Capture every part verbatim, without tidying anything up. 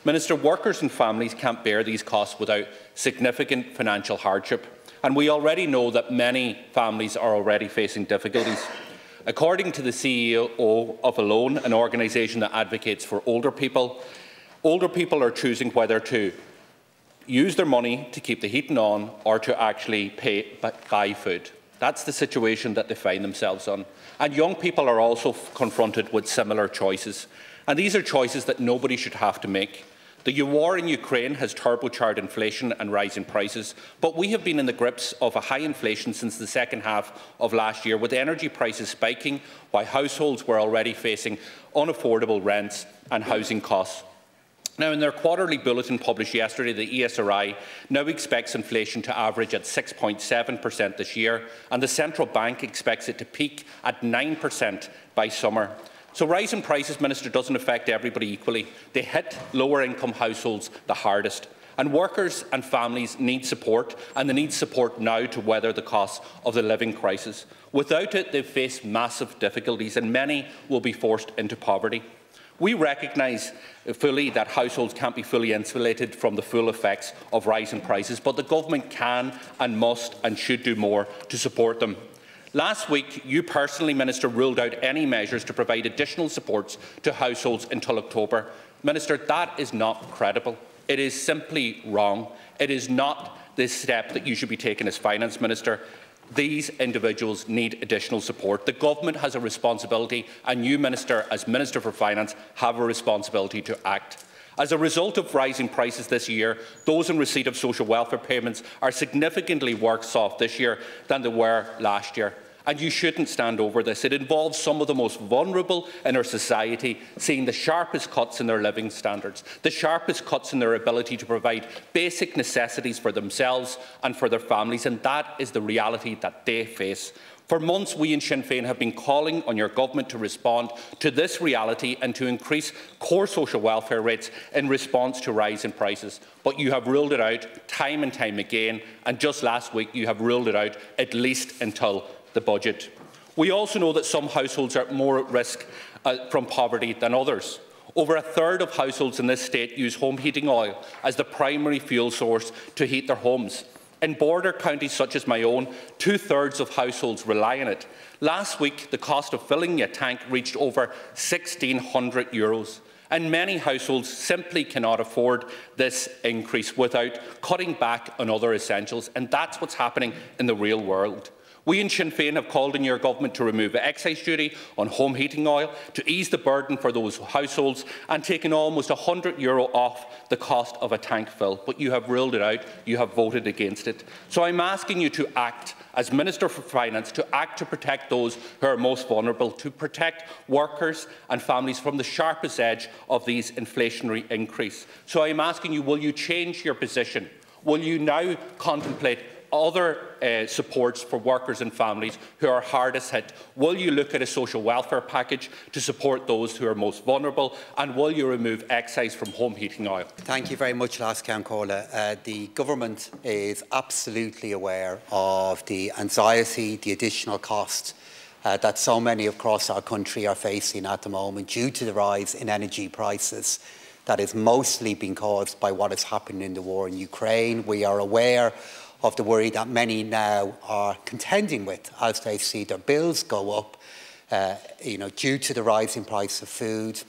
Minister, workers and families can't bear these costs without significant financial hardship, and we already know that many families are already facing difficulties. According to the C E O of Alone, an organisation that advocates for older people, older people are choosing whether to use their money to keep the heating on or to actually pay, buy food. That's the situation that they find themselves in. And young people are also confronted with similar choices. And these are choices that nobody should have to make. The war in Ukraine has turbocharged inflation and rising prices, but we have been in the grips of a high inflation since the second half of last year, with energy prices spiking while households were already facing unaffordable rents and housing costs. Now, in their quarterly bulletin published yesterday, the E S R I now expects inflation to average at six point seven percent this year, and the central bank expects it to peak at nine percent by summer. So rising prices, Minister, doesn't affect everybody equally. They hit lower-income households the hardest. And workers and families need support, and they need support now to weather the costs of the living crisis. Without it, they face massive difficulties, and many will be forced into poverty. We recognise fully that households can't be fully insulated from the full effects of rising prices, but the government can and must and should do more to support them. Last week, you personally, Minister, ruled out any measures to provide additional supports to households until October. Minister, that is not credible. It is simply wrong. It is not the step that you should be taking as Finance Minister. These individuals need additional support. The government has a responsibility, and you, Minister, as Minister for Finance, have a responsibility to act. As a result of rising prices this year, those in receipt of social welfare payments are significantly worse off this year than they were last year. And you shouldn't stand over this. It involves some of the most vulnerable in our society seeing the sharpest cuts in their living standards, the sharpest cuts in their ability to provide basic necessities for themselves and for their families, and that is the reality that they face. For months, we in Sinn Féin have been calling on your government to respond to this reality and to increase core social welfare rates in response to rising prices. But you have ruled it out time and time again, and just last week you have ruled it out at least until the budget. We also know that some households are more at risk uh, from poverty than others. Over a third of households in this state use home heating oil as the primary fuel source to heat their homes. In border counties such as my own, two-thirds of households rely on it. Last week, the cost of filling a tank reached over one thousand six hundred euros, and many households simply cannot afford this increase without cutting back on other essentials, and that's what's happening in the real world. We in Sinn Féin have called on your government to remove excise duty on home heating oil, to ease the burden for those households, and taken almost one hundred euro off the cost of a tank fill. But you have ruled it out. You have voted against it. So I'm asking you to act, as Minister for Finance, to act to protect those who are most vulnerable, to protect workers and families from the sharpest edge of these inflationary increases. So I'm asking you, will you change your position? Will you now contemplate other uh, supports for workers and families who are hardest hit? Will you look at a social welfare package to support those who are most vulnerable? And will you remove excise from home heating oil? Thank you very much, Last Councillor. Uh, the government is absolutely aware of the anxiety, the additional cost uh, that so many across our country are facing at the moment due to the rise in energy prices that is mostly being caused by what is happening in the war in Ukraine. We are aware of the worry that many now are contending with as they see their bills go up, uh, you know, due to the rising price of food,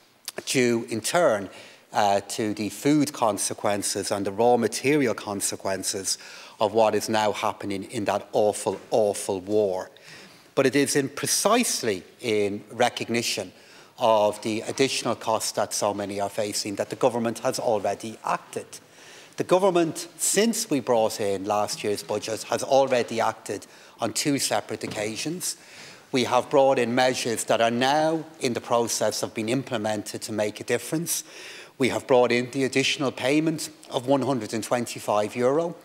due in turn uh, to the food consequences and the raw material consequences of what is now happening in that awful, awful war. But it is in precisely in recognition of the additional costs that so many are facing that the government has already acted. The government, since we brought in last year's budget, has already acted on two separate occasions. We have brought in measures that are now in the process of being implemented to make a difference. We have brought in the additional payment of one hundred and twenty-five euro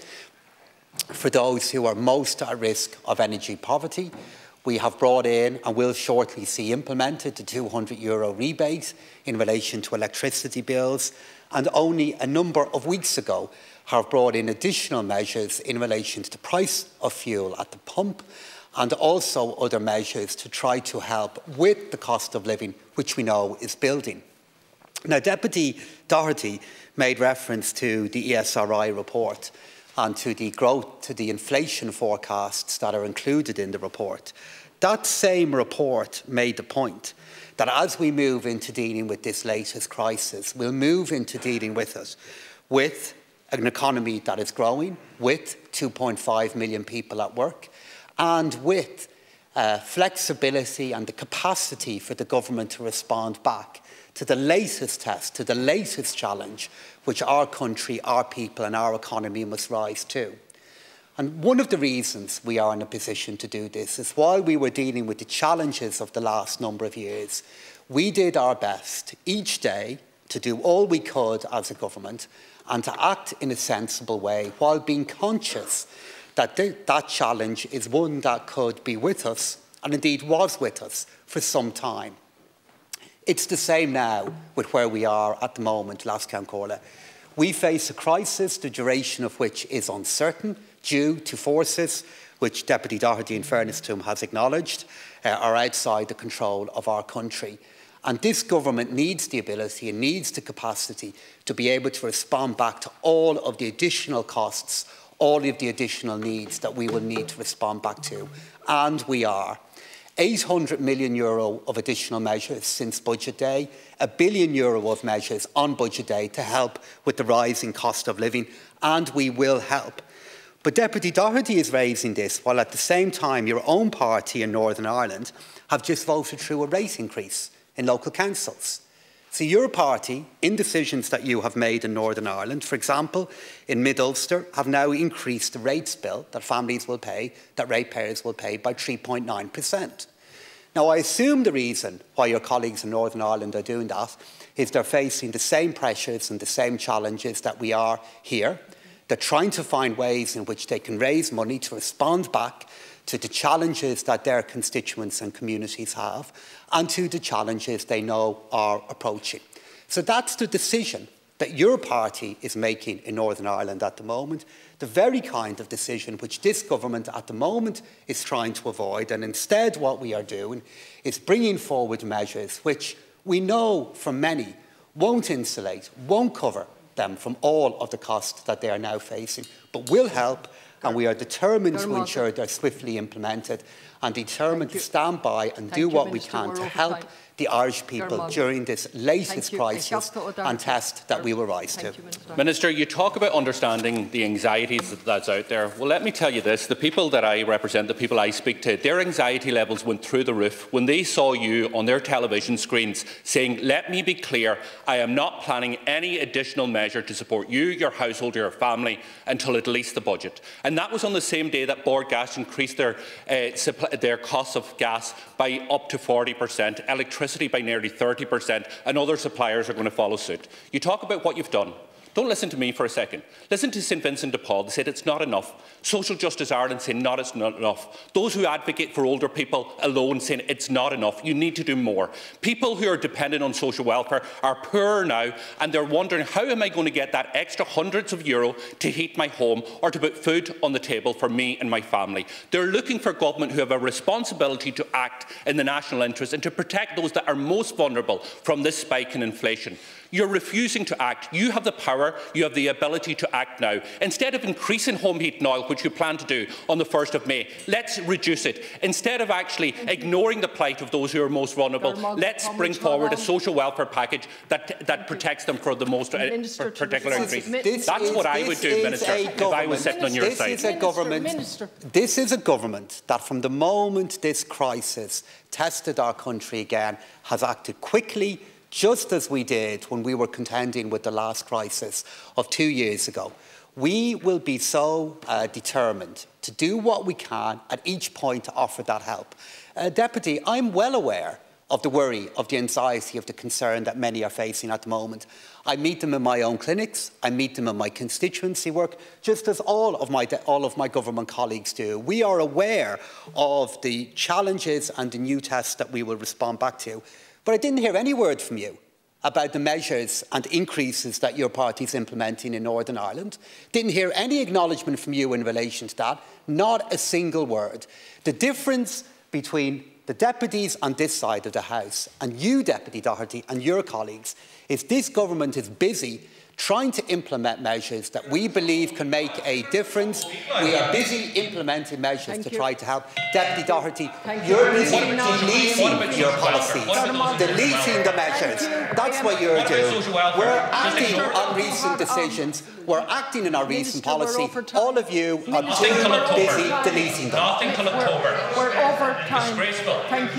for those who are most at risk of energy poverty. We have brought in and will shortly see implemented the two hundred euro rebate in relation to electricity bills, and only a number of weeks ago have brought in additional measures in relation to the price of fuel at the pump, and also other measures to try to help with the cost of living, which we know is building. Now, Deputy Doherty made reference to the E S R I report and to the growth, to the inflation forecasts that are included in the report. That same report made the point that as we move into dealing with this latest crisis, we'll move into dealing with it with an economy that is growing, with two point five million people at work, and with uh, flexibility and the capacity for the government to respond back to the latest test, to the latest challenge, which our country, our people and our economy must rise to. And one of the reasons we are in a position to do this is while we were dealing with the challenges of the last number of years, we did our best each day to do all we could as a government and to act in a sensible way while being conscious that th that challenge is one that could be with us and indeed was with us for some time. It's the same now with where we are at the moment, Las Cancórla. We face a crisis, the duration of which is uncertain, due to forces which Deputy Doherty, in fairness to him, has acknowledged, uh, are outside the control of our country. And this government needs the ability and needs the capacity to be able to respond back to all of the additional costs, all of the additional needs that we will need to respond back to. And we are. eight hundred million euro of additional measures since budget day, a billion euro of measures on budget day to help with the rising cost of living, and we will help. But Deputy Doherty is raising this while at the same time your own party in Northern Ireland have just voted through a rate increase in local councils. So your party, in decisions that you have made in Northern Ireland, for example, in Mid-Ulster, have now increased the rates bill that families will pay, that ratepayers will pay, by three point nine percent. Now, I assume the reason why your colleagues in Northern Ireland are doing that is they're facing the same pressures and the same challenges that we are here. They're trying to find ways in which they can raise money to respond back to the challenges that their constituents and communities have and to the challenges they know are approaching. So that's the decision that your party is making in Northern Ireland at the moment, the very kind of decision which this government at the moment is trying to avoid. And instead what we are doing is bringing forward measures which we know from many won't insulate, won't cover them from all of the costs that they are now facing, but will help, and we are determined to ensure they're swiftly implemented and determined to stand by and do what we can to help the Irish people during this latest crisis and test that we will rise to. Minister, you talk about understanding the anxieties that's out there. Well, let me tell you this, the people that I represent, the people I speak to, their anxiety levels went through the roof when they saw you on their television screens saying, let me be clear, I am not planning any additional measure to support you, your household, your family until at least the budget. And that was on the same day that Bord Gas increased their, uh, supply, their costs of gas by up to forty percent, electricity by nearly thirty percent, and other suppliers are going to follow suit. You talk about what you've done. Don't listen to me for a second. Listen to St Vincent de Paul. They said it's not enough. Social Justice Ireland saying not it's not enough. Those who advocate for older people alone saying it's not enough. You need to do more. People who are dependent on social welfare are poorer now, and they're wondering, how am I going to get that extra hundreds of euro to heat my home or to put food on the table for me and my family? They're looking for government who have a responsibility to act in the national interest and to protect those that are most vulnerable from this spike in inflation. You're refusing to act. You have the power, you have the ability to act now. Instead of increasing home heat and oil, which you plan to do on the first of May, let's reduce it. Instead of actually ignoring the plight of those who are most vulnerable, let's bring forward a social welfare package that, that protects them for the most uh, particular increase. That's what I would do, Minister, if I was sitting on your this side. Is a government, this is a government that from the moment this crisis tested our country again has acted quickly, just as we did when we were contending with the last crisis of two years ago. We will be so uh, determined to do what we can at each point to offer that help. Uh, Deputy, I'm well aware of the worry, of the anxiety, of the concern that many are facing at the moment. I meet them in my own clinics, I meet them in my constituency work, just as all of my, all of my government colleagues do. We are aware of the challenges and the new tests that we will respond back to. But I didn't hear any word from you about the measures and increases that your party is implementing in Northern Ireland. Didn't hear any acknowledgement from you in relation to that. Not a single word. The difference between the deputies on this side of the House and you, Deputy Doherty, and your colleagues, is this government is busy trying to implement measures that we believe can make a difference. We are busy implementing measures Thank to you. try to help. Deputy Doherty, Thank you're you. busy What about deleting your policies, deleting the measures. That's what you're doing. We're acting on recent decisions. We're acting in our recent policy. All of you are too busy deleting them. Nothing till October. We're over time. Disgraceful. Thank you.